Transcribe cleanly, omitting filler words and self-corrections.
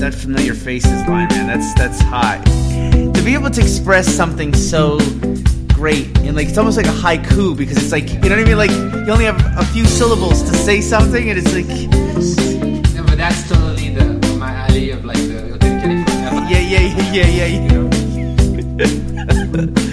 that familiar faces line, man. That's hot. To be able to express something so great and like it's almost like a haiku because it's like, you know what I mean? Like you only have a few syllables to say something, and it's like. Yeah, but that's totally my alley of like the Hotel California. Yeah. You know?